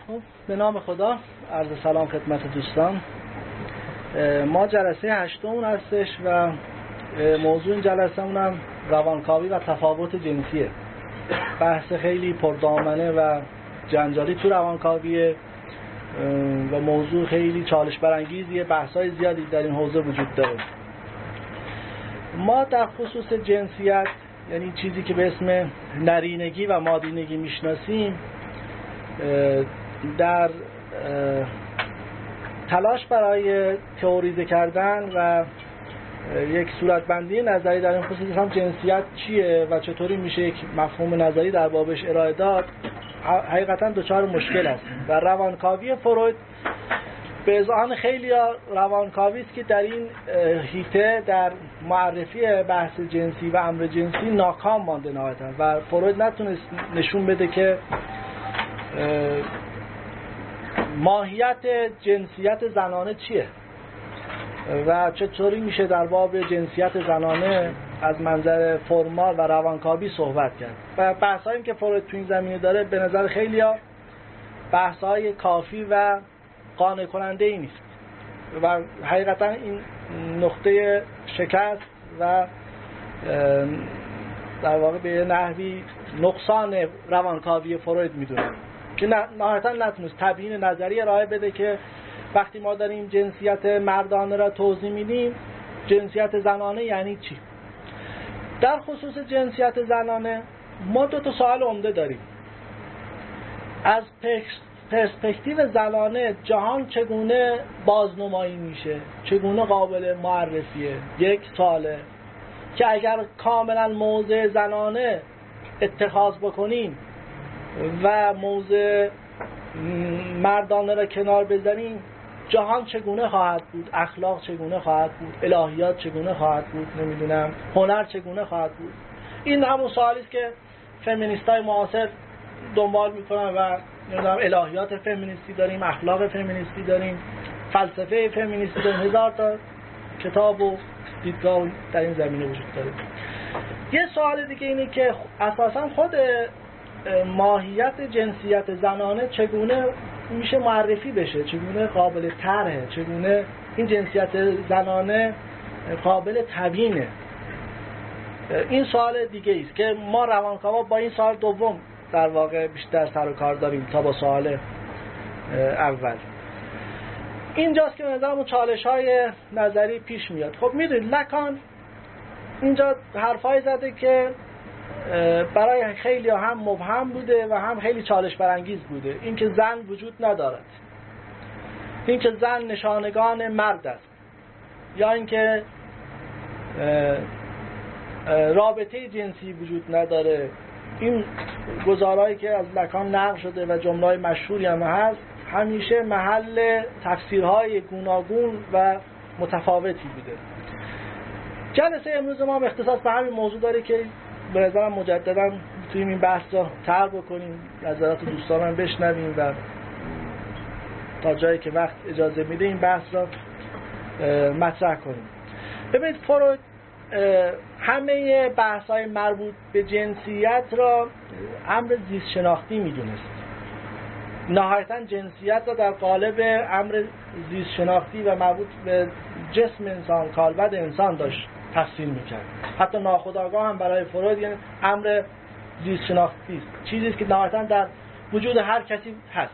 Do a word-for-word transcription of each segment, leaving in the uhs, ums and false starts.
خب به نام خدا، عرض سلام خدمت دوستان. ما جلسه هشتم هستش و موضوع این جلسه اونم روانکاوی و تفاوت جنسیه. بحث خیلی پردامنه و جنجالی تو روانکاویه و موضوع خیلی چالش برانگیزیه. بحث‌های زیادی در این حوزه وجود داره. ما در خصوص جنسیت، یعنی چیزی که به اسم نرینگی و مادینگی میشناسیم، در تلاش برای تئوریزه کردن و یک صورتبندی نظری در این خصوص هم جنسیت چیه و چطوری میشه یک مفهوم نظری در بابش ارائه داد، حقیقتا دچار مشکل است. و روانکاوی فروید به اذعان خیلی روانکاوی است که در این حیطه در معرفی بحث جنسی و امر جنسی ناکام مانده نهایتا و فروید نتونست نشون بده که ماهیت جنسیت زنانه چیه و چطوری میشه در باب جنسیت زنانه از منظر فرمال و روانکاوی صحبت کرد. و بحث‌هایی که فروید تو این زمینه داره به نظر خیلی‌ها بحث‌های کافی و قانع کننده ای نیست و حقیقتا این نقطه شکست و در واقع به نحوی نقصان روانکاوی فروید میدونم که نهایتا نتونست تبیین نظری ارائه بده که وقتی ما داریم جنسیت مردانه را توضیح میدیم، جنسیت زنانه یعنی چی. در خصوص جنسیت زنانه ما دو تا سوال عمده داریم. از پرسپکتیو زنانه جهان چگونه بازنمایی میشه، چگونه قابل معرفیه؟ یک سواله که اگر کاملا موضع زنانه اتخاذ بکنیم و موضع مردانه را کنار بذاریم، جهان چگونه خواهد بود، اخلاق چگونه خواهد بود، الهیات چگونه خواهد بود، نمیدونم هنر چگونه خواهد بود. این همون سوالی است که فمینیستای معاصر دنبال میکنن و نمیدونم الهیات فمینیستی داریم، اخلاق فمینیستی داریم، فلسفه فمینیستی داریم، هزار تا کتاب و دیدگاه در این زمینه وجود داره. یه سوال دیگه اینه که اساسا خود ماهیت جنسیت زنانه چگونه میشه معرفی بشه، چگونه قابل طرحه، چگونه این جنسیت زنانه قابل تبیینه. این سوال دیگه است که ما روانکاوا با این سوال دوم در واقع بیشتر سر و کار داریم تا با سوال اول. اینجاست که به نظرم چالش‌های نظری پیش میاد. خب میدونید لکان اینجا حرفای زده که برای خیلی هم مبهم بوده و هم خیلی چالش برانگیز بوده. اینکه زن وجود ندارد، اینکه زن نشانگان مرد است، یا اینکه رابطه جنسی وجود نداره. این گزارهایی که از لکان نقل شده و جمله‌های مشهوری هم هست همیشه محل تفسیرهای گوناگون و متفاوتی بوده. جلسه امروز ما اختصاص به همین موضوع داره که به نظرم مجددا میتونیم این بحث رو طرح بکنیم، نظرات دوستانم بشنویم و تا جایی که وقت اجازه میده این بحث رو مطرح کنیم. ببینید فروید همه بحث‌های مربوط به جنسیت را امر زیست شناختی میدونست. نهایتاً جنسیت را در قالب امر زیست شناختی و مربوط به جسم انسان، کالبد انسان داشت تفسیر میکرد. حتی ناخودآگاه هم برای فروید یعنی امر زیست شناختی است، چیزی است که نهایتاً در وجود هر کسی هست.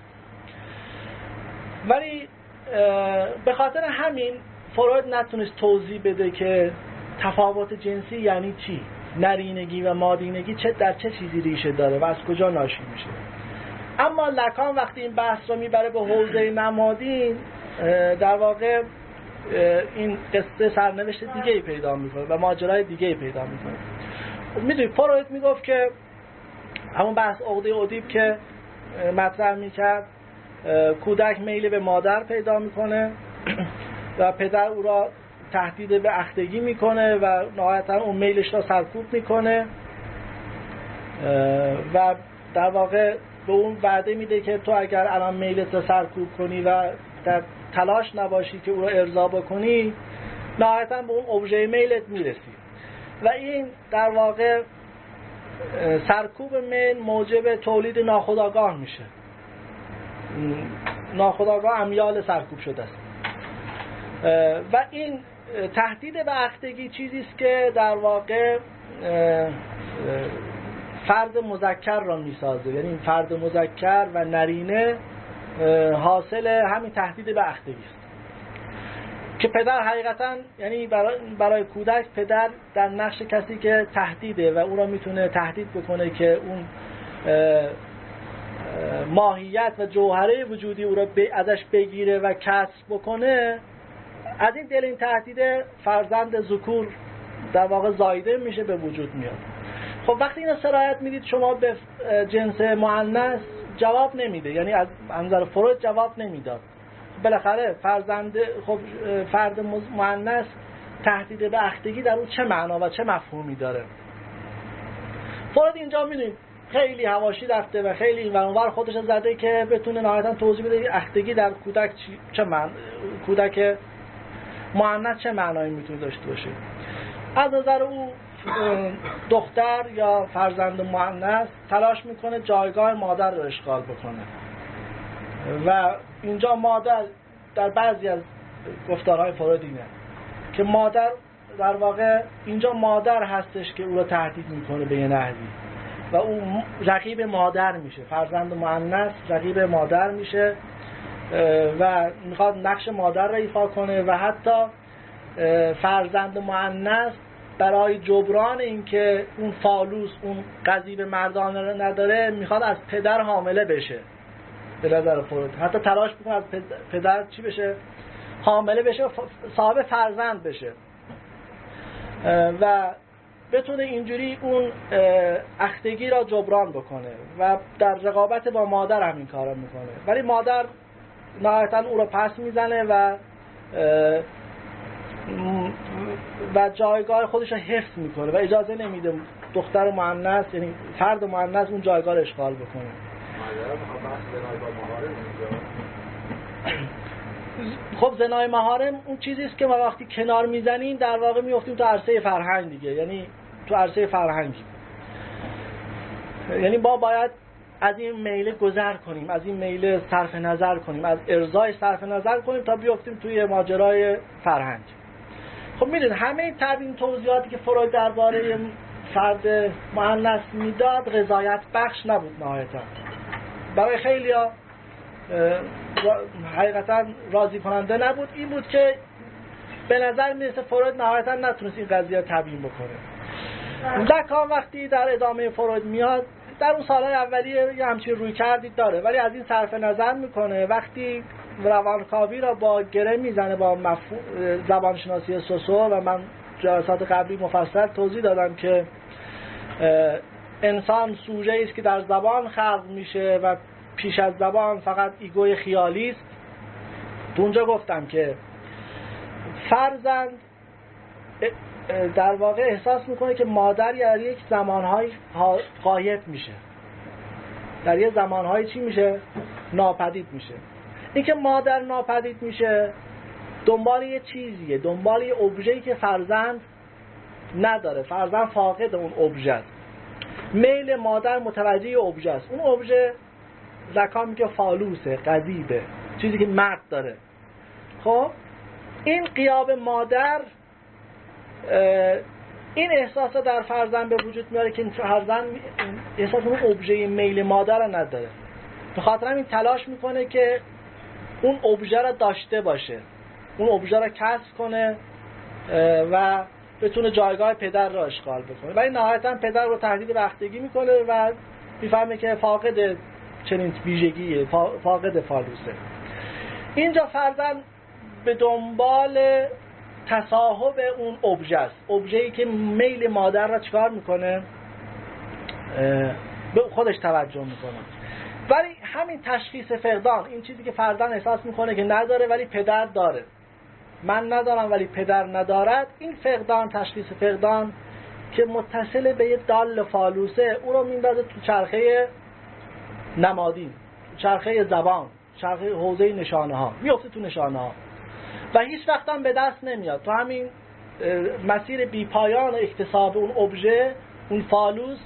ولی به خاطر همین فروید نتونست توضیح بده که تفاوت جنسی یعنی چی، نرینگی و مادینگی چه در چه چیزی ریشه داره و از کجا ناشی میشه. اما لکان وقتی این بحث رو میبره به حوزه نمادین، در واقع این قصه سرنوشت دیگه ای پیدا میکنه و ماجرای دیگه ای پیدا میکنه. میدونید فروید میگفت که همون بحث عقده اودیپ که مطرح میکرد، کودک میل به مادر پیدا میکنه و پدر او را تهدید به اختگی میکنه و نهایتا اون میلش را سرکوب میکنه و در واقع به اون وعده میده که تو اگر الان میلت رو سرکوب کنی و در تلاش نباشی که او رو ارضا بکنی، نهایتا به اون ابژه میلت میرسی و این در واقع سرکوب میل موجب تولید ناخودآگاه میشه ناخودآگاه امیال سرکوب شده است. و این تهدید به عقدگی چیزی است که در واقع فرد مذکر را میسازه، یعنی فرد مذکر و نرینه حاصل همین تهدید به عقدگی است که پدر حقیقتا، یعنی برای, برای کودک پدر در نقش کسی که تهدیده و او را میتونه تهدید بکنه که اون ماهیت و جوهره وجودی او را ازش بگیره و کسب بکنه. از این دل این تهدید فرزند ذکور در واقع زایده میشه، به وجود میاد. خب وقتی اینو سرایت میدید شما به جنس مؤنث جواب نمیده، یعنی از منظر فروید جواب نمیداد. بالاخره فرزند خب فرد مؤنث تهدید به عقدگی در اون چه معنا و چه مفهومی داره؟ فروید اینجا میدونید خیلی حواشی رفته و خیلی این ور اونور خودش زده که بتونه نهایتا توضیح بده عقدگی در کودک چه معنی، کودک مؤنث چه معنایی میتونه داشته باشه. از نظر او دختر یا فرزند مؤنث تلاش میکنه جایگاه مادر رو اشغال بکنه و اینجا مادر در بعضی از گفتارهای فروید اینه که مادر در واقع اینجا مادر هستش که او رو تهدید میکنه به یه نحوی و او رقیب مادر میشه. فرزند مؤنث رقیب مادر میشه و میخواد نقش مادر رو ایفا کنه و حتی فرزند مؤنث برای جبران اینکه اون فالوس اون قضیب مردانه رو نداره میخواد از پدر حامله بشه. به نظر فروید حتی تلاش میکنه از پدر چی بشه؟ حامله بشه، صاحب فرزند بشه و بتونه اینجوری اون عقدگی را جبران بکنه و در رقابت با مادر همین کارا میکنه. ولی مادر نهایتا او رو پس میزنه و و جایگاه خودش رو حفظ میکنه و اجازه نمیده دختر مؤنث یعنی فرد مؤنث اون جایگاه رو اشغال بکنه. خب زنای محارم اون چیزی است که ما وقتی کنار میزنیم در واقع میافتیم تو عرصه فرهنگ دیگه، یعنی تو عرصه فرهنگی، یعنی ما باید از این میله گذر کنیم، از این میله صرف نظر کنیم، از ارضای صرف نظر کنیم تا بیافتیم توی ماجرای فرهنگ. خب میدونید همه تبیین توضیحاتی که فروید درباره فرد مؤنث میداد رضایت بخش نبود نهایتا. برای خیلیا حقیقتا راضی کننده نبود. این بود که به نظر میرسه فروید نهایتا نتونست این قضیه تبیین بکنه. لکان وقتی در ادامه فروید میاد در اون سالهای اولیه یه همچین روی کردی داره ولی از این صرف نظر میکنه. وقتی روانکاوی را با گره میزنه با مفهوم زبانشناسی سوسو و من جلسات قبلی مفصل توضیح دادم که انسان سوژه است که در زبان خلق میشه و پیش از زبان فقط ایگوی خیالی است. تو اونجا گفتم که فرزند در واقع احساس میکنه که مادر در یک زمانهای غایب میشه، در یک زمانهای چی میشه؟ ناپدید میشه. این که مادر ناپدید میشه دنبال یه چیزیه، دنبال یه ابژه‌ای که فرزند نداره. فرزند فاقد اون ابژه است. میل مادر متوجه ابژه است. اون ابژه زکا میگه فالوسه، قضیبه، چیزی که مرد داره. خب این غیاب مادر این احساس در فرزند به وجود میاره که فرزند احساس اون ابژه میل مادر رو نداره. به خاطر همین تلاش میکنه که اون ابژه رو داشته باشه، اون ابژه رو کسب کنه و بتونه جایگاه پدر را اشغال بکنه. ولی نهایتا پدر رو تهدید به عقدگی میکنه و میفهمه که فاقد چنین ویژگیه، فاقد فالوسه. اینجا فرزند به دنبال تصاحب اون ابژه است، ابژه‌ای که میل مادر را چکار میکنه؟ به خودش توجه میکنه. ولی همین تشخیص فقدان، این چیزی که فرزند احساس میکنه که نداره ولی پدر داره، من ندارم ولی پدر ندارد، این فقدان، تشخیص فقدان که متصل به یه دال فالوسه، او رو میندازه تو چرخه نمادین، چرخه زبان، چرخه حوزه نشانه ها، میفته تو نشانه ها و هیچ وقت هم به دست نمیاد. تو همین مسیر بی پایان اکتساب اون ابژه، اون فالوس،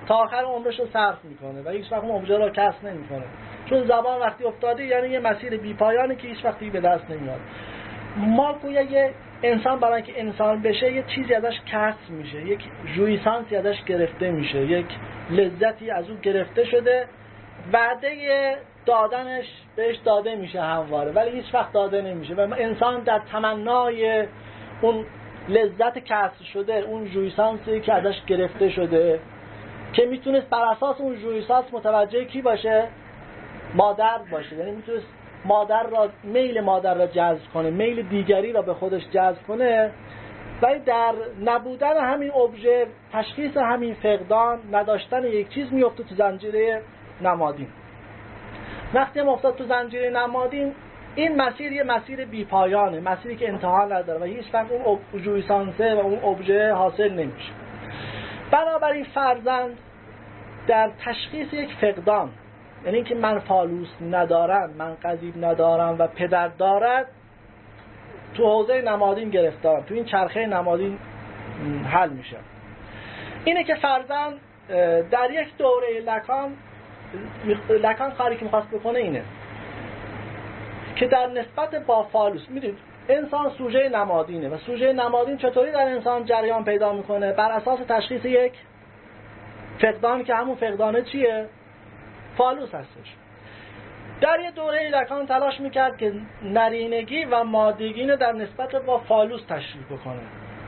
تا آخر عمرش رو صرف میکنه و هیچ وقت اون ابژه رو کسب نمیکنه، چون زبان وقتی افتاده یعنی یه مسیر بی‌پایانی که هیچ وقتی به دست نمیاد. ما گویا یه انسان برای اینکه انسان بشه یه چیزی ازش کسب میشه، یک ژویسانسی ازش گرفته میشه، یک لذتی از او گرفته شده، وعده دادنش بهش داده میشه همواره ولی هیچ وقت داده نمیشه و انسان در تمنای اون لذت کسب شده، اون ژویسانسی که ازش گرفته شده که میتونست بر اساس اون ژویسانس متوجه کی باشه؟ مادر باشه، یعنی میتونست مادر را، میل مادر را جذب کنه، میل دیگری را به خودش جذب کنه، ولی در نبودن همین ابژه، تشخیص همین فقدان، نداشتن یک چیز میفته تو زنجیره نمادین. وقتی هم افتاد تو زنجیره نمادین، این مسیر یه مسیر بی‌پایانه، مسیری که انتها نداره و هیچ وقت اون ژویسانسه و اون ابژه حاصل نمیشه. بنابراین فرزند در تشخیص یک فقدان، یعنی اینکه من فالوس ندارم، من قضیب ندارم و پدر دارد، تو حوزه نمادین گرفتارم، تو این چرخه نمادین حل میشه. اینه که فرزند در یک دوره لکان لکان کاری که میخواست بکنه اینه که در نسبت با فالوس، میدونید انسان سوژه نمادینه و سوژه نمادین چطوری در انسان جریان پیدا میکنه؟ بر اساس تشخیص یک فقدان که همون فقدانه چیه؟ فالوس هستش. در یه دوره لکان تلاش میکرد که نرینگی و مادگی رو در نسبت با فالوس تشریح بکنه.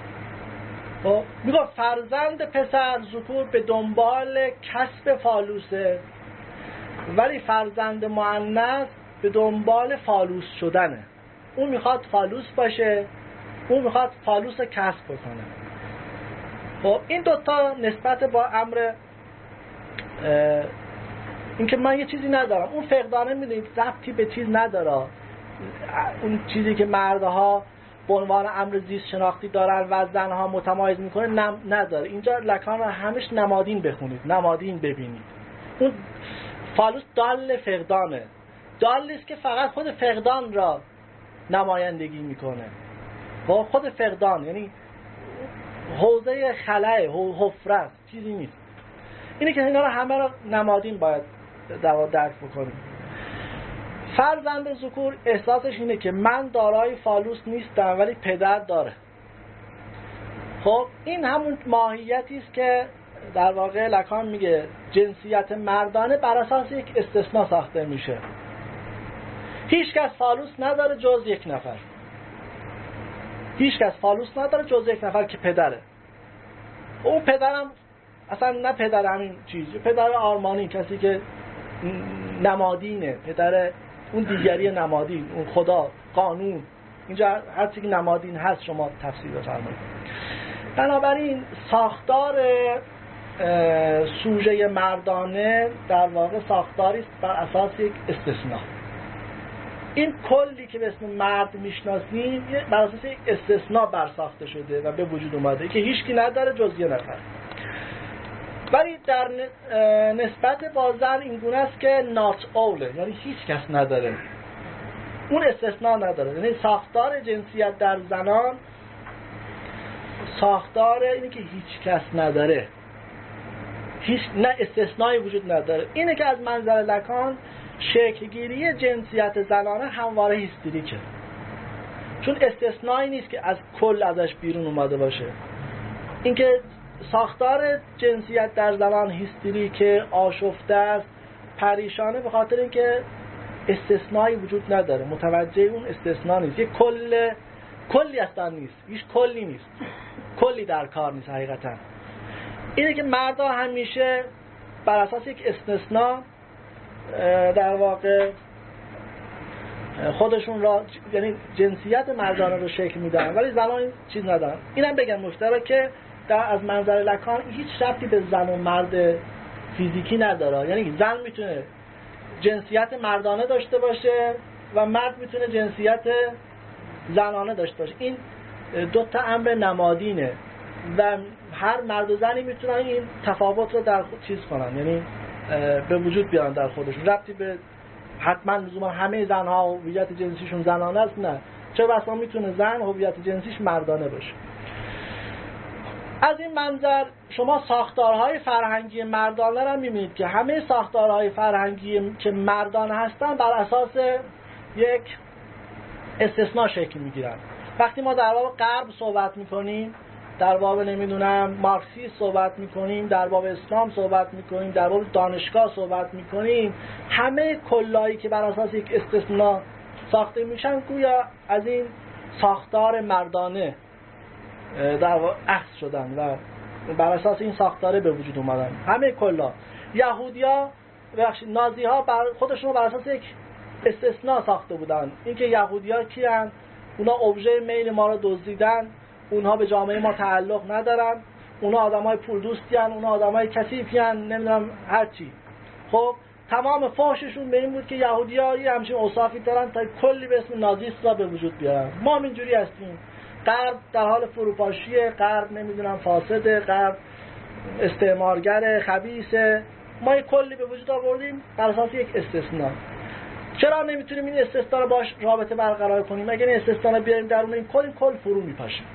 میگه فرزند پسر ذکور به دنبال کسب فالوسه ولی فرزند مؤنث به دنبال فالوس شدنه. اون میخواد فالوس باشه، اون میخواد فالوس کسب بکنه. خب این دوتا نسبت با امر اینکه من یه چیزی ندارم، اون فقدانه میدونید ربطی به چیز نداره، اون چیزی که مردها به عنوان امر زیست شناختی دارن و زنها متمایز میکنه نم نداره. اینجا لکان رو همش نمادین بخونید، نمادین ببینید. اون فالوس دال فقدانه، دالی است که فقط خود فقدان را نمایندگی میکنه. خود فقدان یعنی حوزه خلأ، حفره، چیزی نیست. اینه که اینا رو همه رو نمادین باید در درک بکنیم. فرزند ذکور احساسش اینه که من دارای فالوس نیستم ولی پدر داره. خب این همون ماهیتی است که در واقع لکان میگه جنسیت مردانه بر اساس یک استثناء ساخته میشه. هیچ کس فالوس نداره جز یک نفر. هیچ کس فالوس نداره جز یک نفر که پدره. اون پدرم اصلا نه پدر همین چیز، پدر آرمانی، کسی که نمادینه، پدر اون دیگری نمادین، اون خدا، قانون، اینجا هر چیزی که نمادین هست شما تفسیر بفرمایید. بنابراین ساختار سوژه مردانه در واقع ساختاری است بر اساس یک استثناء. این کلی که به اسم مرد میشناسیم بر اساس یک استثناء برساخته شده و به وجود اومده که هیچکی نداره جز یه نفر. ولی در نسبت با زن این گونه است که not all، یعنی هیچ کس نداره، اون استثناء نداره. یعنی ساختار جنسیت در زنان ساختار اینه که هیچ کس نداره، هیچ نه استثنایی وجود نداره. اینه که از منظر لکان شکلگیری جنسیت زنانه همواره هیستریکه، چون استثنایی نیست که از کل ازش بیرون اومده باشه. اینکه ساختار جنسیت در زنان هیستریکه، آشفته است، پریشانه، به خاطر اینکه استثنایی وجود نداره، متوجه اون استثنا نیست، یک کل کلی اصلا نیست، هیچ کلی نیست، کلی در کار نیست حقیقتا. اینه که مردا همیشه بر اساس یک استثنا در واقع خودشون را، یعنی جنسیت مردانه رو شکل میدن ولی زنان این چیز ندارن. اینم بگم مشترکه که در از منظر لکان هیچ ربطی به زن و مرد فیزیکی نداره. یعنی زن میتونه جنسیت مردانه داشته باشه و مرد میتونه جنسیت زنانه داشته باشه. این دو تا امر نمادینه و هر مرد و زنی میتونن این تفاوت رو در خود چیز کنن، یعنی به وجود بیارن در خودشون. ربطی به حتما لزوما همه زنها هویت جنسیشون زنانه است، نه، چه بسا میتونه زن هویت جنسیش مردانه باشه. از این منظر شما ساختارهای فرهنگی مردانه را می‌بینید که همه ساختارهای فرهنگی که مردانه هستند بر اساس یک استثناء شکل می‌گیرند. وقتی ما در باب غرب صحبت می‌کنیم، در باب نمیدونم مارکسیسم صحبت می‌کنیم، در باب اسلام صحبت می‌کنیم، در باب دانشگاه صحبت می‌کنیم، همه کلایی که بر اساس یک استثناء ساخته میشن گویا از این ساختار مردانه در واقع اخذ شدن و بر اساس این ساختاره به وجود اومدن. همه کلا یهودیا بخش نازی ها بر خودشون رو بر اساس یک استثناء ساخته بودن. اینکه یهودیا کیان؟ اونا ابژه میل ما رو دزدیدن، اونها به جامعه ما تعلق ندارن، اونا آدمای پول دوستیان، اونا آدمای کثیفیان، نمیدونم هر چی. خب تمام فحششون به این بود که یهودیا یه همچین اوصافی دارن تا کلی به اسم نازیست را به وجود بیارن. ما هم اینجوری هستیم. غرب در حال فروپاشیه، غرب نمیدونم فاسده، غرب استعمارگر خبیثه. ما یک کلی به وجود آوردیم بر اساس یک استثناء. چرا نمیتونیم این استثناء رو باش رابطه برقرار کنیم؟ اگه این استثناء رو بیاریم درون این کل، این کل فرو میپاشه.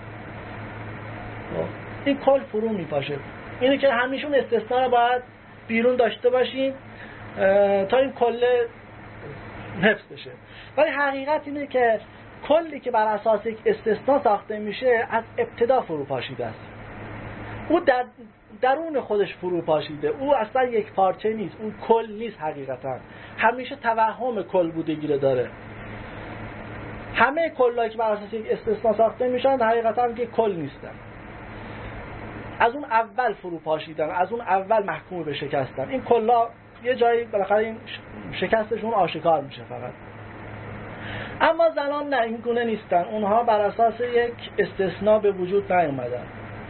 این کل فرو میپاشه. اینه که همیشه اون استثناء رو باید بیرون داشته باشیم تا این کل حفظ بشه. ولی حقیقت اینه که کلی که بر اساس یک استثناء ساخته میشه از ابتدا فروپاشیده است. او در درون خودش فروپاشیده، او اصلا یک پارچه نیست، اون کل نیست. حقیقتا همیشه توهم کل بودگی رو داره. همه کلایی که بر اساس یک استثناء ساخته میشن حقیقتا یک کل نیستن. از اون اول فروپاشیدن، از اون اول محکوم به شکستن. این کلا یه جایی بالاخره این شکستشون آشکار میشه فقط. اما زنان نه، این گونه نیستن. اونها بر اساس یک استثناء به وجود نیومدن.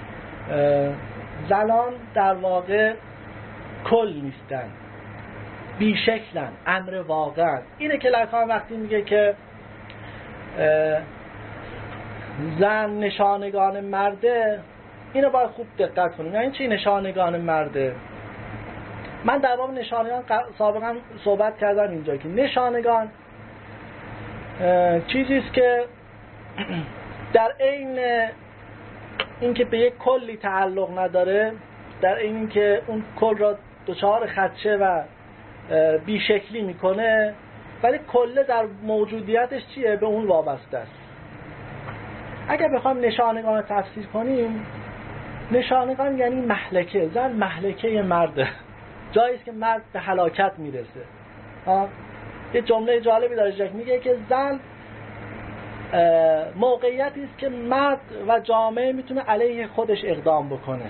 زنان در واقع کل نیستن، بیشکلن، امر واقعن. اینه که لاکان وقتی میگه که زن نشانگان مرده، اینو باید خوب دقت کنیم. یعنی چی نشانگان مرده؟ من در باب نشانگان سابقا صحبت کردم اینجا که نشانگان چیزی است که در عین اینکه به یک کلی تعلق نداره، در عین اینکه اون کل را دچار خدشه و بیشکلی میکنه، ولی کل در موجودیتش چیه؟ به اون وابسته است. اگر بخوام نشانگان رو تفسیر کنیم، نشانگان یعنی مهلکه. زن مهلکه مرده، جایی است که مرد به هلاکت میرسه. ها یه جمله جالبی داره جک میگه که زن موقعیتی است که مرد و جامعه میتونه علیه خودش اقدام بکنه.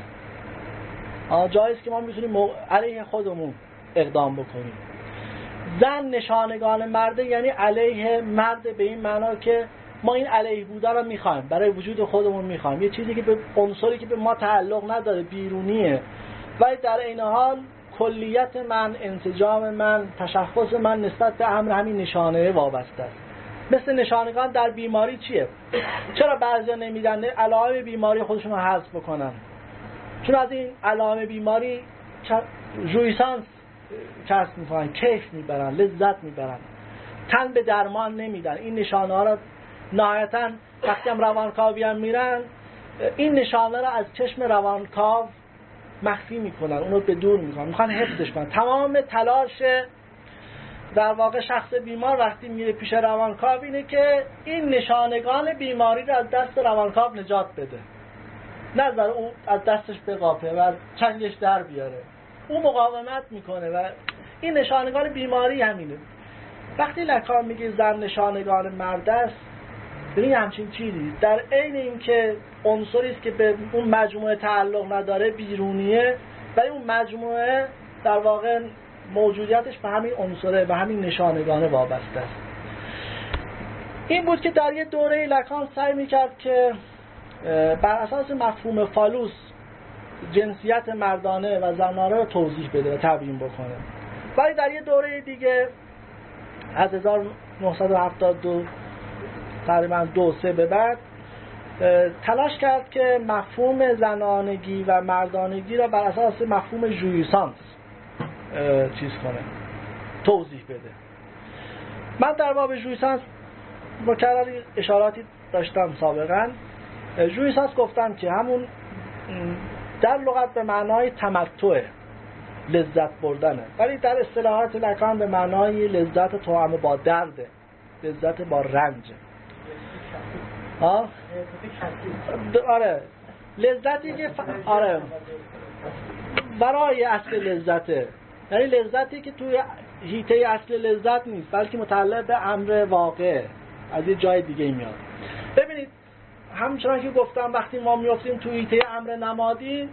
ها جایی است که ما میتونیم مو... علیه خودمون اقدام بکنیم. زن نشانگان مرده یعنی علیه مرد، به این معنا که ما این علیه بودن رو میخوایم، برای وجود خودمون میخوایم، یه چیزی که به عنصری که به ما تعلق نداره، بیرونیه، ولی در این حال کلیت من، انسجام من، تشخص من نسبت به امر همین نشانه وابسته است. مثل نشانگان در بیماری چیه؟ چرا بعضیا نمیدن علائم بیماری خودشون رو حذف بکنن؟ چون از این علائم بیماری ژویسانس کسب میکنن، کیف میبرن، لذت میبرن، تن به درمان نمیدن. این نشانه ها را نهایتا وقتی هم روانکاوی هم میرن، این نشانه را از چشم روانکاو مخفی میکنن، اونو به دور میکنن، میخوان حفظش کنن. تمام تلاش در واقع شخص بیمار وقتی میره پیش روانکاو اینه که این نشانگان بیماری رو از دست روانکاو نجات بده، نظر او از دستش بقاپه و از چنگش در بیاره. او مقاومت میکنه و این نشانگان بیماری همینه. وقتی لکان میگه زن نشانگان مرد است، ببین همچین چیزی در عین این که عنصری است که به اون مجموعه تعلق نداره، بیرونیه، ولی اون مجموعه در واقع موجودیتش به همین عنصره، به همین نشانگانه وابسته است. این بود که در یه دوره لکان سعی میکرد که بر اساس مفهوم فالوس جنسیت مردانه و زنانه رو توضیح بده و تبیین بکنه. ولی در یه دوره دیگه از هزار و نهصد و هفتاد و دو تقریبا دو سه به بعد تلاش کرد که مفهوم زنانگی و مردانگی را بر اساس مفهوم ژویسانس چیز کنه، توضیح بده. من در باب ژویسانس مکرر اشاراتی داشتم سابقا. ژویسانس گفتم که همون در لغت به معنای تمتع، لذت بردنه، ولی در اصطلاحات لکان به معنای لذت توأم با درده، لذت با رنج. ها؟ آره لذتی که ف... آره برای اصل لذته، یعنی لذتی که توی حیطه اصل لذت نیست بلکه متعلق به امر واقع از یه جای دیگه میاد. ببینید همچنان که گفتم وقتی ما میافتیم توی حیطه امر نمادی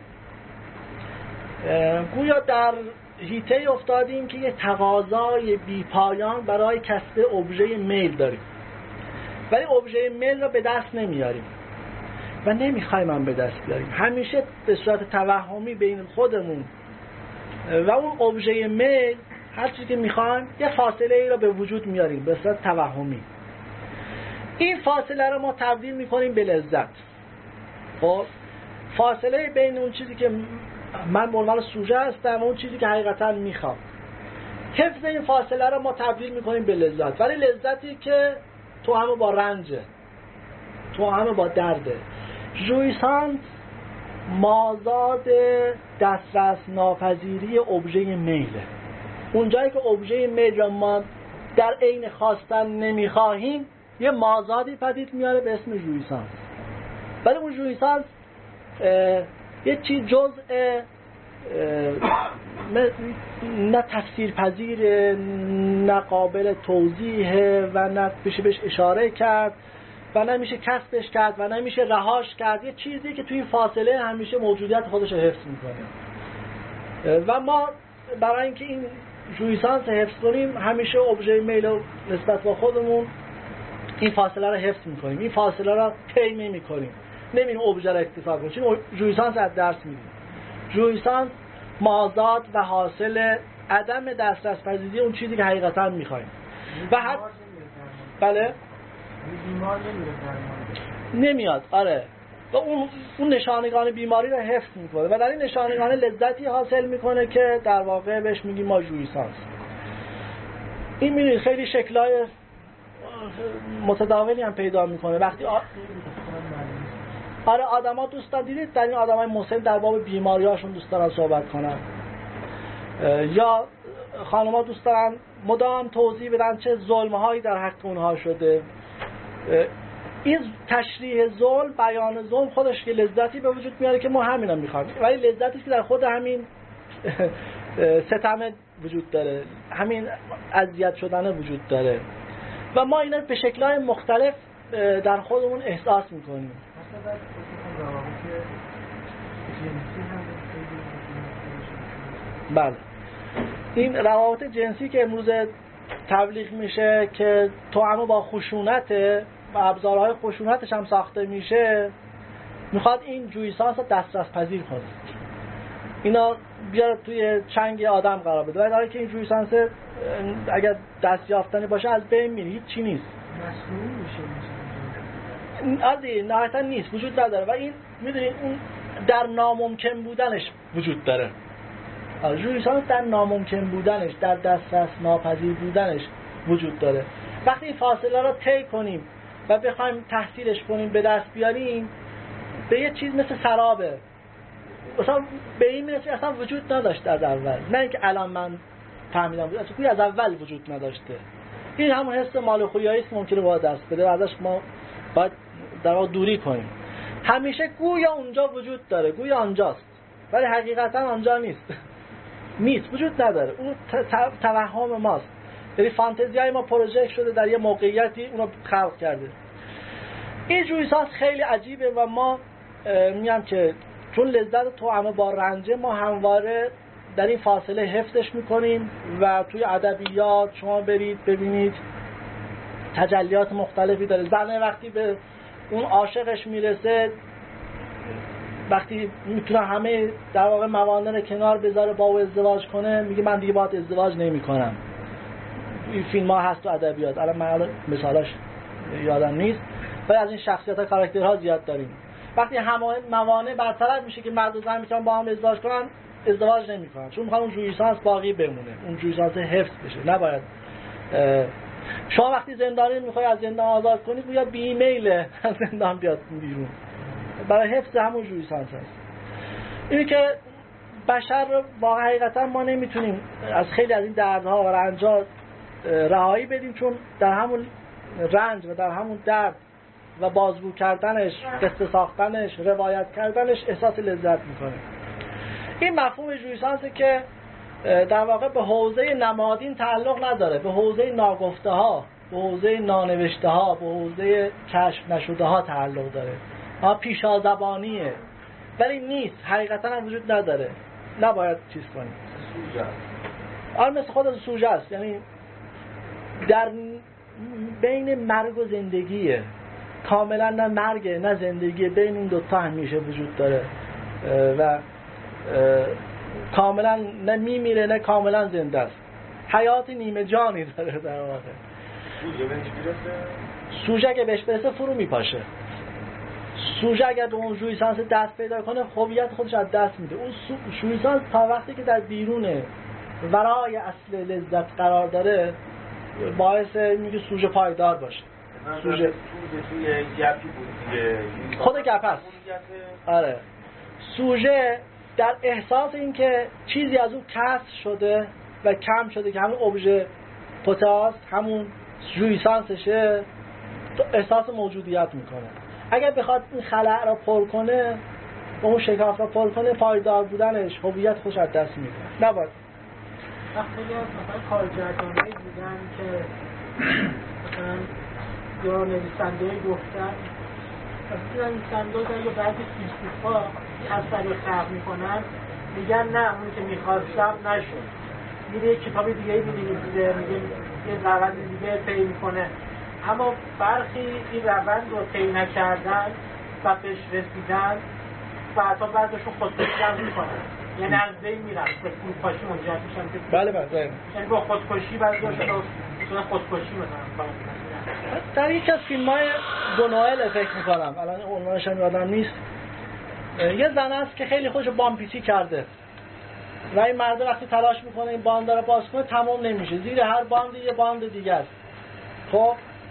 گویا در حیطه افتادیم که یه تقاضای بیپایان برای کسب ابژه میل داریم، ولی ابژه میل رو به دست نمیاریم و نمیخوایم هم به دست بیاریم. همیشه به صورت توهمی بین خودمون و اون ابژه میل هر چیزی که میخوایم یه فاصله ای رو به وجود میاریم به صورت توهمی. این فاصله رو ما تبدیل میکنیم به لذت. خب فاصله بین اون چیزی که من به عنوان سوژه هستم و اون چیزی که حقیقتا میخوام، حفظ این فاصله رو ما تبدیل میکنیم به لذت، ولی لذتی که تو همه با رنجه، تو همه با درده. ژویسانس مازاد دسترس ناپذیری ابژه میله. اون جایی که ابژه میل را ما در عین خواستن نمیخواهیم یه مازادی پدید میاره به اسم ژویسانس، ولی اون ژویسانس یه چیز جزء نه تفسیر پذیر، نه قابل توضیحه و نه بشه بهش اشاره کرد و نمیشه کسبش کرد و نمیشه رهاش کرد. یه چیزی که توی فاصله همیشه موجودیت خودش رو حفظ میکنه و ما برای اینکه این ژویسانس حفظ کنیم همیشه ابژه میل نسبت با خودمون این فاصله رو حفظ میکنیم، این فاصله رو طی نمیکنیم، نمیریم ابژه رو اکتساب کنیم، چون ژویسانس از درس میدیم. ژویسانس مازاد و حاصل عدم دسترس پذیری اون چیزی که حقیقتا میخوایم و حتی بله نمیاد. آره و اون اون نشانگان بیماری رو حفظ میکنه و در این نشانگان لذتی حاصل میکنه که در واقع بهش میگیم ما ژویسانس. این میبینید خیلی شکل‌های متداولی هم پیدا میکنه. وقتی آ... آره آدما دوست دارن، دیدید در این آدمای مسن در باب بیماریاشون دوست دارن صحبت کنن، یا خانم‌ها دوست دارن مدام توضیح بدن چه ظلم‌هایی در حق اونها شده. این تشریح ظلم، بیان ظلم خودش که لذتی به وجود میاره که ما همینا میخوایم، ولی لذتی که در خود همین ستم وجود داره، همین اذیت شدن وجود داره و ما اینا به شکل‌های مختلف در خودمون احساس میکنیم. بله این روابط جنسی که امروز تبلیغ میشه که توأم با خشونته و ابزارهای خشونتش هم ساخته میشه، میخواد این ژویسانس رو دسترس پذیر کنه، اینا بیاره توی چنگ آدم قرار بده، ولی داره که این ژویسانس اگر دست یافتنی باشه از بین میره، هیچ چی نیست، مسئول میشه، عادی نهایتا نیست، وجود نداره و این میدونید اون در ناممکن بودنش وجود داره. ژویسانس در ناممکن بودنش، در دسترس ناپذیر بودنش وجود داره. وقتی این فاصله رو طی کنیم و بخوایم تحصیلش کنیم، به دست بیاریم، به یه چیز مثل سرابه، مثلا به این میرسه اصلا وجود نداشته از اول، نه اینکه الان من فهمیدم وجود، اصلا از اول وجود نداشته. این همون حس مالوخویایی است که ممکنه با دست بده و ازش ما باید در واقع دوری کنیم. همیشه گویا اونجا وجود داره، گویا آنجاست، ولی حقیقتا آنجا نیست. نیست، وجود نداره، اون توهم ماست، یعنی فانتزیای ما پروژکت شده در یه موقعیتی، اونو خلق کرده. این ژویسانس خیلی عجیبه و ما میگم که چون لذت توأم با رنجه، ما همواره در این فاصله حفظش میکنیم و توی ادبیات شما برید ببینید تجلیات مختلفی داره. زنه وقتی به اون عاشقش میرسه، وقتی میتونه همه در واقع موانع رو کنار بذاره با او ازدواج کنه، میگه من دیگه باهات ازدواج نمی کنم. این فیلم ها هست تو ادبیات، الان من مثالاش یادم نیست، ولی از این شخصیت ها کاراکترها زیاد داریم. وقتی همه موانع برطرف میشه که مرد و زن میتونن با هم ازدواج کنن، ازدواج نمیکنن، چون میخوان اون ژویسانس باقی بمونه، اون ژویسانس حفظ بشه. نباید شما وقتی زندانی میخوای از زندان آزاد کنید، یا بی ایمیل از زندان بیاد بیرون، برای حفظ همون ژویسانس هست. اینه که بشر واقعا حقیقتا ما نمیتونیم از خیلی از این دردها و رنجها رهایی بدیم، چون در همون رنج و در همون درد و بازگو کردنش، قصه ساختنش، روایت کردنش احساس لذت میکنه. این مفهوم ژویسانسه که در واقع به حوزه نمادین تعلق نداره، به حوزه ناگفته ها، به حوزه نانوشته ها، به حوزه کشف نشده ها تعلق داره. ها پیشا زبانیه ولی نیست، حقیقتا هم وجود نداره، نباید چیز کنیم. سوژه آن مثل خود سوژه است، یعنی در بین مرگ و زندگیه، کاملا نه مرگه نه زندگیه، بین این دوتا همیشه وجود داره و کاملا نه میمیره نه کاملا زنده است، حیات نیمه جانی داره در واقع. سوژه بهش برسه سوژه اگه بهش برسه فرو میپاشه. سوژه اگر به اون ژویسانس دست پیدا کنه هویت خودش از دست میده. اون ژویسانس تا وقتی که در بیرونه ورای اصل لذت قرار داره باعث میگه سوژه پایدار باشه. سوژه سوژه توی گپی بود دیگه، خود گپ هست. آره سوژه در احساس این که چیزی از اون کسر شده و کم شده که همون ابژه پوتاست، همون ژویسانسشه، احساس موجودیت میکنه. اگر بخواد این خلأ را پر کنه و اون شکاف را پر کنه، پایدار بودنش، هویت خوش از دست میده. نباید وقتی از مثلا کارگردانایی بودن که مثلا یا نویسنده‌ای گفتن مثلا نویسنده یا بعضی فیلسوفا اثری خلق میکنن میگن نه اون که میخواستم نشد، میره یک کتاب دیگه می‌نویسه، میگه یه روند دیگه طی میکنه، اما برخی این روند رو طی نکردن و بهش رسیدن و حتی بعضشون خودکشی هم میکنن، یعنی از بین میرن به فروپاشی منجر میشن که بله بله یعنی با خودکشی بعضیشون رو خودکشی مثلا در یک از فیلم‌های دونوئل فکر می‌کنم، الان عنوانش هم یادم نیست، یه زن است که خیلی خوش بامپیچی کرده و این مرد وقتی تلاش میکنه این باند رو باز کنه تمام نمیشه، زیر هر باندی یه باند دیگه است. خب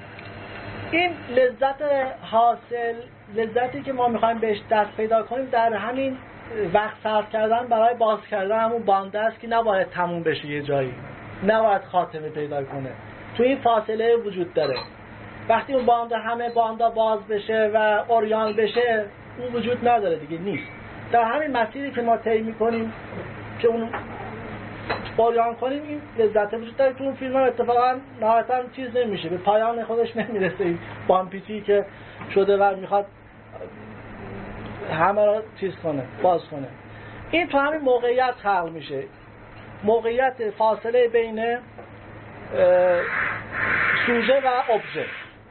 این لذت حاصل، لذتی که ما میخوایم بهش دست پیدا کنیم در همین وقت صرف کردن برای باز کردن همون بانده است که نباید تموم بشه، یه جایی نباید خاتمه پیدا کنه، تو این فاصله وجود داره. وقتی اون بانده همه باندا باز بشه و اوریان بشه اون وجود نداره دیگه، نیست. در همین مسیری که ما طی می‌کنیم که اون اوریان کنیم این لذت وجود داره. تو اون فیلم ها اتفاقا نهایتاً چیز نمیشه، به پایان خودش نمیرسه این بامپیچی که شده و میخواد همه را چیز کنه، باز کنه. این تو همین موقعیت خلق میشه، موقعیت فاصله بین سوژه و ابژه.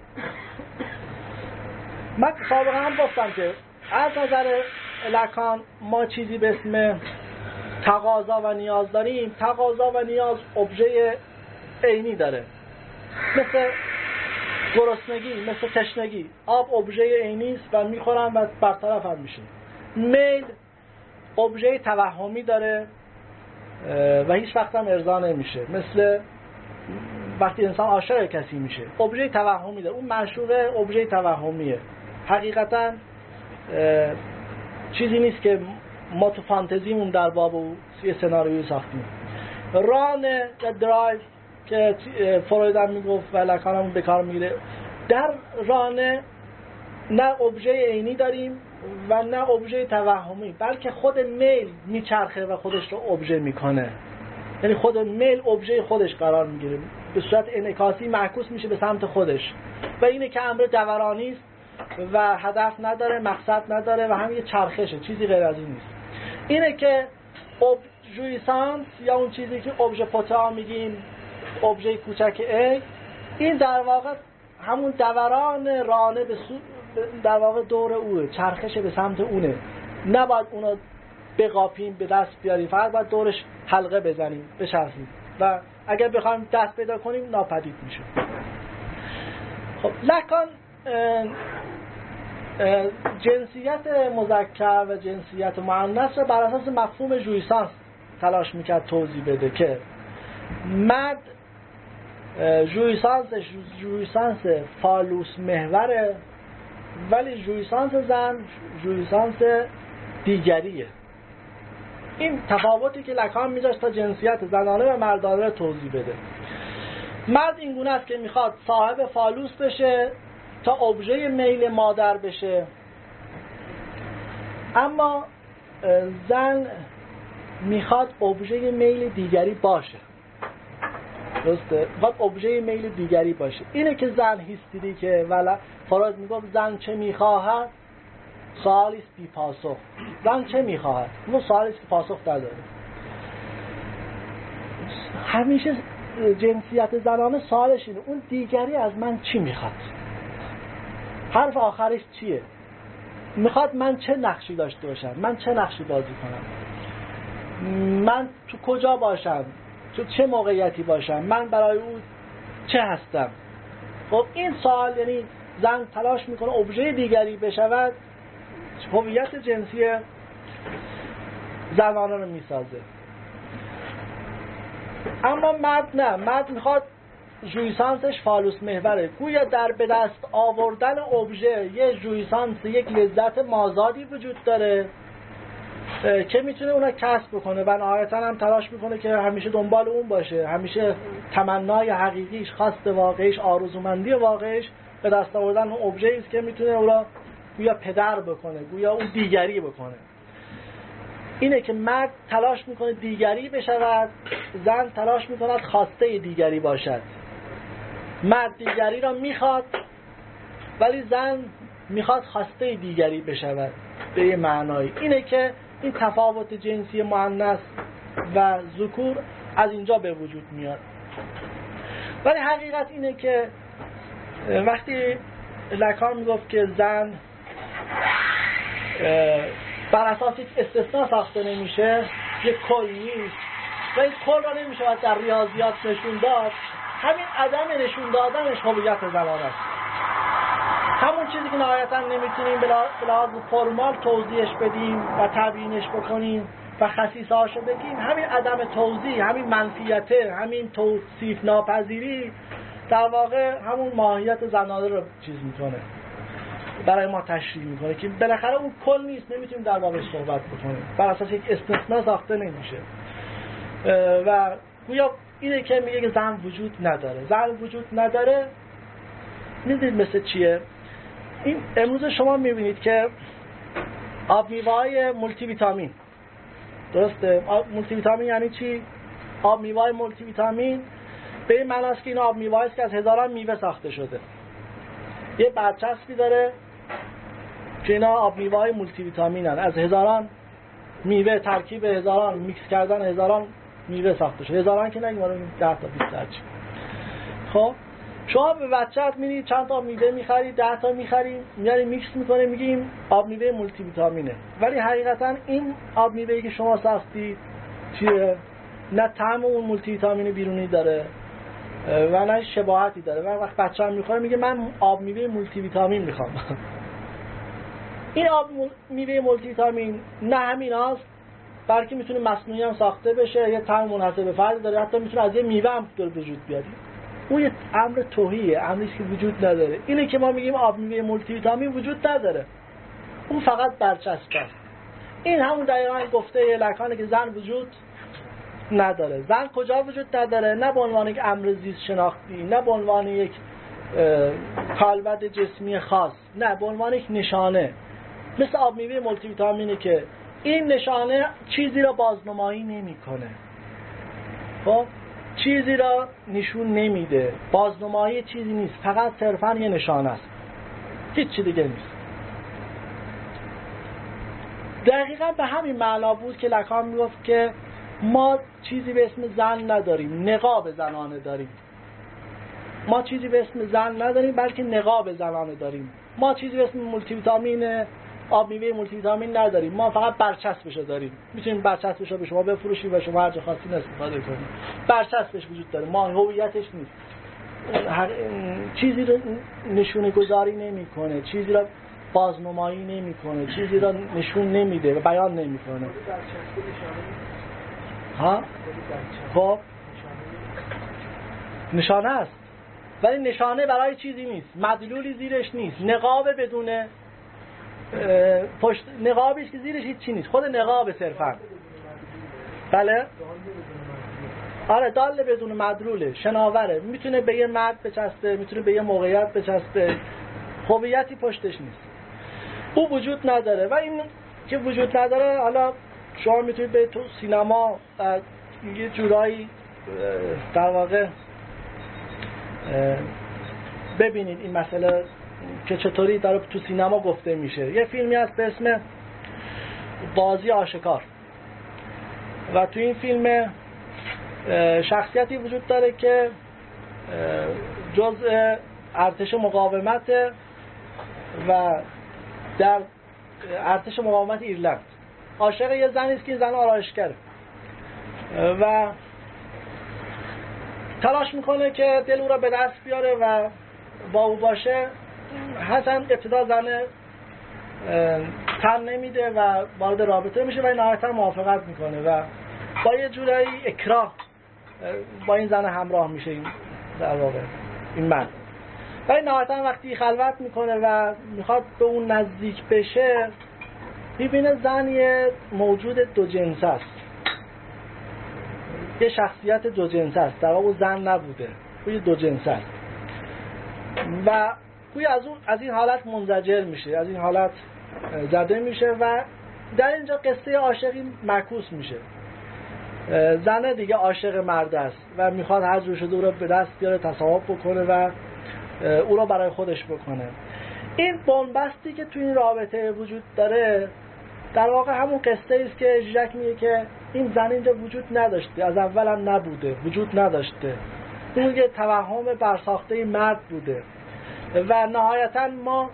من سابقا هم گفتم که از نظر لکان ما چیزی به اسم تقاضا و نیاز داریم. تقاضا و نیاز ابژه عینی داره، مثل گرسنگی، مثل تشنگی. آب ابژه عینی است و میخورم و برطرف هم میشه. میل ابژه توهمی داره و هیچ وقت هم ارضا نمیشه، مثل وقتی انسان عاشق کسی میشه ابژه توهمی داره، اون معشوقه ابژه توهمیه، حقیقتا چیزی نیست که ما تو فانتزیمون در باب او یه سناریویی ساختیم. ران یا درایو که فروید هم میگفت و لکان هم به کار میگیره، در ران نه ابژه عینی داریم و نه ابژه توهمی، بلکه خود میل میچرخه و خودش رو ابژه میکنه، یعنی خود میل ابژه خودش قرار میگیره، به صورت انعکاسی معکوس میشه به سمت خودش و اینه که امر دورانی است و هدف نداره، مقصد نداره و هم یه چرخشه، چیزی غیر از این نیست. اینه که ژویسانس یا اون چیزی که ابژه پوتا میگیم، ابژه کوچک ای، این در واقع همون دوران رانه به سو در واقع دور اوه، چرخش به سمت اونه. نباید اونو بقاپیم، به دست بیاریم، فقط باید دورش حلقه بزنیم، بچرخیم و اگر بخوایم دست پیدا کنیم ناپدید میشه. خب لکان جنسیت مذکر و جنسیت مؤنث رو بر اساس مفهوم ژویسانس تلاش میکرد توضیح بده که مرد ژویسانس ژویسانس فالوس محوره، ولی ژویسانس زن ژویسانس دیگریه. این تفاوتی که لکان میذاشت تا جنسیت زنانه و مردانه رو توضیح بده. مرد این گونه است که میخواد صاحب فالوس بشه تا ابژه میل مادر بشه، اما زن میخواد ابژه میل دیگری باشه. درسته؟ میخواد ابژه میل دیگری باشه. اینه که زن هیستری که ولی فروید میگفت زن چه میخواهد؟ سوالی است بی پاسخ. زن چه میخواهد؟ اون سوالی است که پاسخ نداره. همیشه جنسیت زنانه سوالش اینه اون دیگری از من چی میخواد؟ حرف آخرش چیه؟ میخواد من چه نقشی داشته باشم؟ من چه نقشی بازی کنم؟ من تو کجا باشم؟ تو چه موقعیتی باشم؟ من برای او چه هستم؟ خب این سوال، یعنی زن تلاش میکنه ابژه دیگری بشود، هویت جنسی زنانه رو میسازه. اما مرد نه، مرد میخواد جویسانسش فالوس محوره، گویا در به دست آوردن ابژه یه جویسانس، یک لذت مازادی وجود داره که میتونه اونا کسب بکنه و نهایتا هم تلاش میکنه که همیشه دنبال اون باشه، همیشه تمنای حقیقیش، خواست واقعیش، آرزومندی واقعیش به دست آوردن اون ابژه‌ای است که میتونه اونا گویا پدر بکنه، گویا اون دیگری بکنه. اینه که مرد تلاش میکنه دیگری بشود، زن تلاش میکند خواسته دیگری باشد. مرد دیگری را میخواد ولی زن میخواد خواسته دیگری بشود به یه معنایی. اینه که این تفاوت جنسی مؤنث و ذکور از اینجا به وجود میاد. ولی حقیقت اینه که وقتی لکان میگفت که زن بر اساس یک استثناء ساخته نمیشه، یک کل نیست و این کل را نمیشه باید در ریاضیات نشون داد، همین عدم نشون دادنش هویت زنانه است. همون چیزی که نهایتا نمیتونیم به لحاظ فرمال توضیحش بدیم و تبیینش بکنیم و خصیصه‌هاشو بگیم، همین عدم توضیح، همین منفیته، همین توصیف ناپذیری در واقع همون ماهیت زنانه رو چیز میکنه، برای ما تشریح میکنه که بالاخره اون کل نیست، نمیتونیم در واقعش صحبت بکنیم، بر اساس یک استثناء ساخته نمیشه. و گویا اینه که میگه که زن وجود نداره. زن وجود نداره میدونید مثل چیه؟ این امروز شما میبینید که آب میوه‌های مولتی ویتامین، درسته؟ مولتی ویتامین یعنی چی؟ آب میوه‌های مولتی ویتامین به این معنی است که این آب میوه‌ای است که از هزاران میوه ساخته شده. یه برچسبی داره که اینا آب میوه‌های مولتی ویتامینن، از هزاران میوه، ترکیب هزاران، میکس کردن هزاران میوه ساخته شده. هزاران که نگیم، ده تا بیست تا. خب شما به بچه‌ت می‌دید چند تا میوه می‌خرید، ده تا می‌خرید، میاری میکس می‌کنه، میگیم آب میوه مولتی ویتامینه. ولی حقیقتا این آب میوه‌ای که شما ساختید چیه؟ نه طعم اون مولتی ویتامین بیرونی داره و نه شباهتی داره. و وقت بچه‌م می‌خوره میگه من آب میوه مولتی ویتامین می‌خوام. این آب میوه مولتی ویتامین نه همیناست، بلکه میتونه مصنوعی هم ساخته بشه، یه طعم منحصر به فرد داره، حتی میتونه از یه میوه هم به وجود بیاد. اون یه امر توهیه، امری که وجود نداره. اینه که ما میگیم آب میوه مولتی ویتامین وجود نداره، اون فقط برچسب است. این همون دقیقاً گفته لکانه که زن وجود نداره. زن کجا وجود نداره؟ نه به عنوان یک امر زیست شناختی، نه به عنوان یک کالبد جسمی خاص، نه به عنوان یک نشانه. مثل آب میوه مولتی ویتامینه که این نشانه چیزی را بازنمایی نمی‌کنه. خب چیزی را نشون نمیده، بازنمایی چیزی نیست، فقط صرفاً یه نشانه است، هیچ چیز دیگه نیست. دقیقاً به همین معنا بود که لکان میگفت که ما چیزی به اسم زن نداریم، نقاب زنانه داریم. ما چیزی به اسم زن نداریم بلکه نقاب زنانه داریم. ما چیزی به اسم مولتی ویتامین آب میوه مولتی ویتامین نداریم، ما فقط برچسبشو داریم. میتونیم برچسبشو به شما بفروشیم و شما هر جا خواستین استفاده کنید. برچسبش وجود داره، ما هویتش نیست. هر چیزی رو نشونه گذاری نمیکنه، چیزی رو بازنمایی نمیکنه، چیزی رو نشون نمیده و بیان نمیکنه. ها؟ خب نشانه است، ولی نشانه برای چیزی نیست، مدلولی زیرش نیست، نقاب بدون پشت، نقابیش که زیرش هیچ چی نیست، خود نقاب صرفا. بله؟ آره دال بدون مدلوله، شناوره، میتونه به یه مرد بچسبه، میتونه به یه موقعیت بچسبه، هویتی پشتش نیست، او وجود نداره. و این که وجود نداره، حالا شما میتونید به تو سینما یه جورایی در واقع ببینید این مسئله که چطوری داره تو سینما گفته میشه. یه فیلمی هست به اسم بازی آشکار و تو این فیلم شخصیتی وجود داره که جزء ارتش مقاومت و در ارتش مقاومت ایرلند عاشق یه زنی است که این زن آرایشگره و تلاش میکنه که دل او را به دست بیاره و با او باشه. حسن ابتدا زن تن نمیده و وارد رابطه میشه و نهایتا موافقت میکنه و با یه جورایی اکراه با این زن همراه میشه این در واقع این مرد. و نهایتا وقتی خلوت میکنه و میخواد به اون نزدیک بشه، میبینه زن یه موجود دو جنس است، یه شخصیت دو جنس است، در واقع زن نبوده، یه دو جنس است و گویا از اون از این حالت منزجر میشه، از این حالت زده میشه و در اینجا قصه عاشقی معکوس میشه. زن دیگه عاشق مرد است و میخواد هر جور شده او را به دست بیاره، تصاحب بکنه و او را برای خودش بکنه. این بنبستی که تو این رابطه وجود داره در واقع همون قصه است که ژاک میگه که این زن اینجا وجود نداشته، از اول هم نبوده، وجود نداشته، اون یه توهم برساخته مرد بوده و نهایتا ما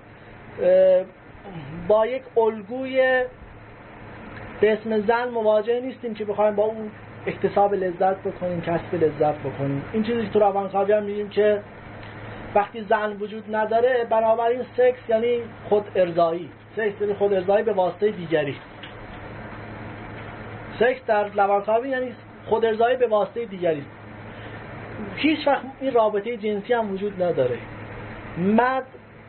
با یک الگوی به اسم زن مواجه نیستیم که بخوایم با اون اکتساب لذت بکنیم، کسب لذت بکنیم. این چیزی که تو روانکاوی هم میگیم که وقتی زن وجود نداره، بنابراین سکس یعنی خود ارضایی، سکس یعنی خود ارضایی به واسطه دیگری. سکس در روانکاوی یعنی خود ارضایی به واسطه دیگری. هیچ وقت این رابطه جنسی هم وجود نداره. مرد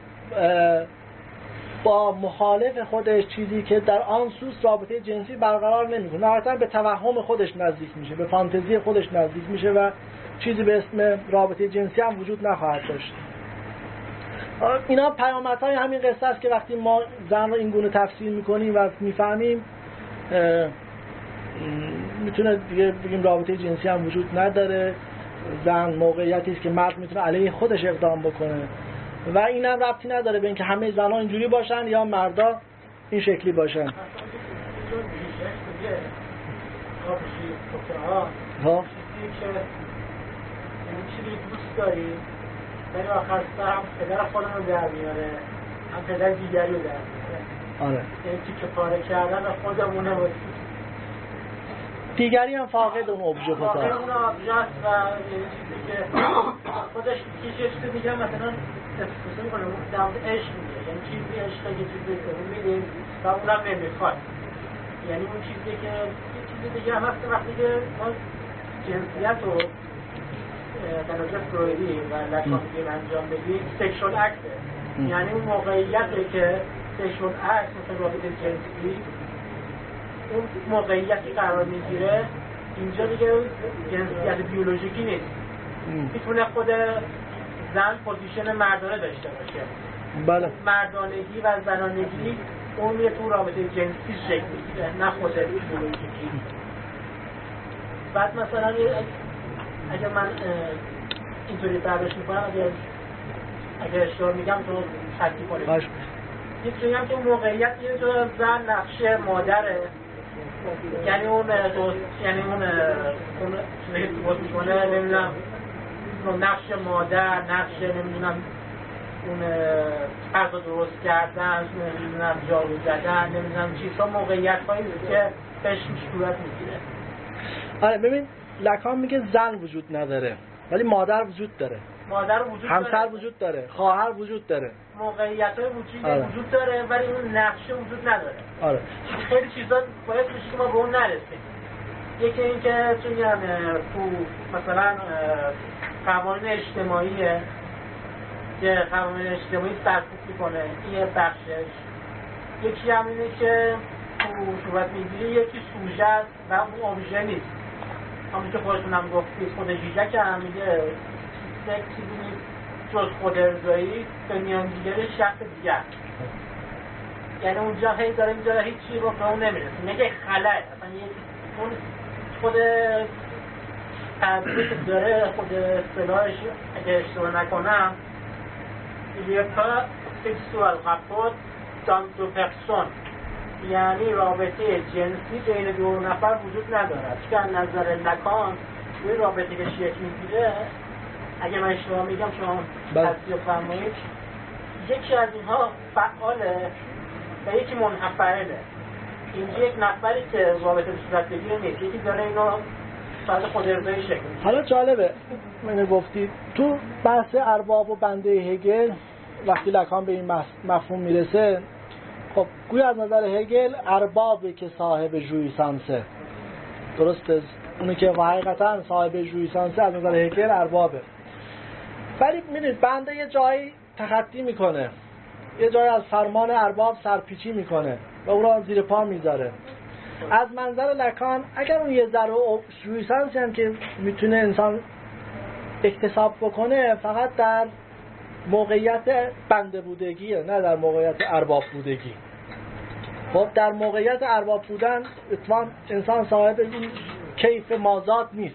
با مخالف خودش، چیزی که در آن سوس رابطه جنسی برقرار نمیکنه، نهایتاً به توهم خودش نزدیک میشه، به فانتزی خودش نزدیک میشه و چیزی به اسم رابطه جنسی هم وجود نخواهد داشت. اینا پیامدهای همین قصه است که وقتی ما زن رو این گونه تفسیر میکنیم و میفهمیم، میتونه دیگه بگیم رابطه جنسی هم وجود نداره، زن موقعیتی است که مرد میتونه علیه خودش اقدام بکنه و این هم ربطی نداره به اینکه همه زنها اینجوری باشن یا مردا این شکلی باشن. ها چیزی دوست داری ولی آخر سر هم پدر خودم رو در میاره، هم پدر دیگری رو در میاره. آره یعنی که پاره کردن و خودمونه باید دیگری هم فاقد اون ابژه فاقد اون ابژه است و یه چیزی که خودش کیشش که میگه مثلا استفاده میکنه اون در مورد عشق میگه، یعنی چیزی عشق یه چیزی که اون میدیم و اونم نمیخواد. یعنی اون چیزی که یه چیزی دیگه هم هست وقتی که ما جنسیت رو در نظر فرویدی و لکانفیل انجام بدیم سکشوال اکته، یعنی اون موقعیتی که سکشوال اکت مثل رابطه جنسی اون موقعیتی قرار میگیره اینجا دیگه جنسیت بیولوژیکی نیست، میتونه خود زن پوزیشن مردانه داشته باشه. بله. مردانگی و زنانگی اون یه تو رابطه جنسی شکل میگیره، نه خود بیولوژیکی. بعد مثلا اگه من اینطوری برداشت میکنم، اگه اگه اشتباه میگم تو تصحیح کنید. میتونیم که اون موقعیت یه جو زن نقش مادره، یعنی اون دوست، یعنی اون اون چیزی که باز میکنه نمیدونم نقش مادر، نقش نمیدونم اون غذا درست کردن، نمیدونم جارو زدن، نمیدونم چیزها موقعیت هایی که بهش صورت میگیره. آره ببین لکان میگه زن وجود نداره ولی مادر وجود داره، مادر وجود همسر داره، وجود داره، خواهر وجود داره، موقعیت های وجود آره. وجود داره ولی اون نقشه وجود نداره. آره خیلی چیزا باید بشه که ما به اون نرسیم. یکی این که چون تو مثلا قوانین اجتماعیه که قوانین اجتماعی سرکوب میکنه، این یه بخشش. یکی هم اینه که تو صورت میگیری یکی سوژه است و اون ابژه نیست. همون که خودتونم گفتید خود ژیژک هم میگه سکس چیزی نیست جز خود ارضایی به میانجیگری شخص دیگه. یعنی اونجا هی داره اینجا هیچی رو به اون نمیرسه، میگه خلأ اصلا یکی اون خود تعبیری که داره خود اصطلاحش اگه اشتباه نکنم یه پا سکسوال rapport dans deux personnes، یعنی رابطه جنسی بین دو نفر وجود ندارد که از نظر لکان روی رابطه که شکل میگیره اگه من اشتباه میگم شما تصدیق فرمایید یکی از اینها فعاله و یکی منحفظه. اینجا یک نفری که رابطه به صورت بگیره نیست، یکی داره اینو ساعت خود ارضایی شکل. حالا جالبه من گفتید تو بحث ارباب و بنده هگل وقتی لکان به این مفهوم میرسه، خب گویا از نظر هگل اربابی که صاحب ژویسانسه، درسته؟ اونی که حقیقتا صاحب ژویسانسه از نظر هگل اربابه. ولی میدونید بنده یه جایی تخطی میکنه، یه جایی از فرمان ارباب سرپیچی میکنه و او را زیر پا میذاره. از منظر لکان اگر اون یه ذره ژویسانسی هم که میتونه انسان اکتساب بکنه فقط در موقعیت بنده بودگیه، نه در موقعیت ارباب بودگی. خب در موقعیت ارباب بودن اتفاقا انسان صاحب این کیف مازاد نیست.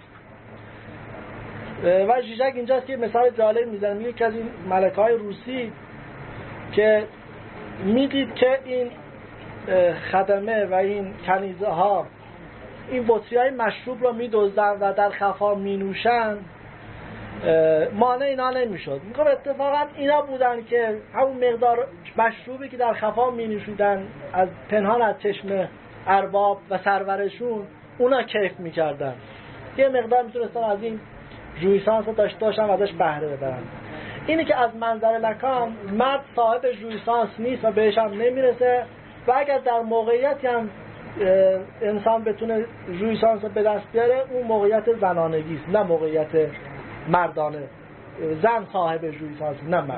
و ژیژک اینجاست که مثال جالب میزنه، میگه که از این ملکه‌های روسی که میدید که این خدمه و این کنیزه ها این بطری های مشروب رو میدزدن و در خفا مینوشن، مانع اینا نمیشد. میگم اتفاقا اینا بودن که همون مقدار مشروبی که در خفا مینوشیدن از پنهان از چشم ارباب و سرورشون اونا کیف میکردن، یه مقدار میتونستن از این ژویسانس رو داشته باشن و ازش بهره ببرن. اینی که از منظر لکان مرد صاحب ژویسانس نیست و بهش هم نمیرسه و اگر در موقعیتی هم انسان بتونه ژویسانس رو به دست بیاره اون موقعیت زنانگی است، نه موقعیت مردانه. زن صاحب ژویسانس نه مرد.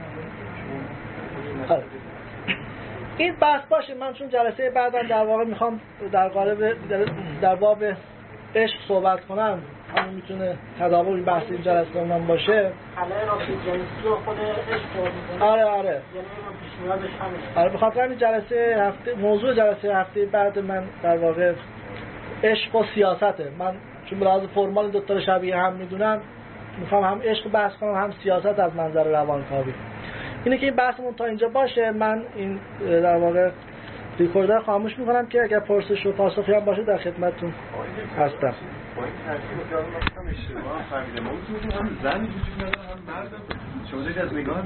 این بحث باشه. من چون جلسه بعدم در واقع میخوام در قالب در باب عشق صحبت کنم، همون میتونه تداوم این بحث این جلسه من باشه. خلای رابطه جنسی و خود عشق میکنه. آره آره. یعنی پیشنهادش همین. آره بخاطر همین جلسه هفته موضوع جلسه هفته بعد من در واقع عشق و سیاسته. من چون به لحاظ فرمال دو تا شبیه هم میدونم، میخوام هم عشق بحث کنم هم سیاست از منظر روانکاوی. اینه که این بحثمون تا اینجا باشه. من این در واقع ریکوردر خاموش میکنم که اگر پرسش و پاسخی هم باشه در خدمتتون هستم. با این ترتیب که الان مثلا اشتباه فهمیدم، ما هم زنی وجود نداره هم مرد، شما از نگاه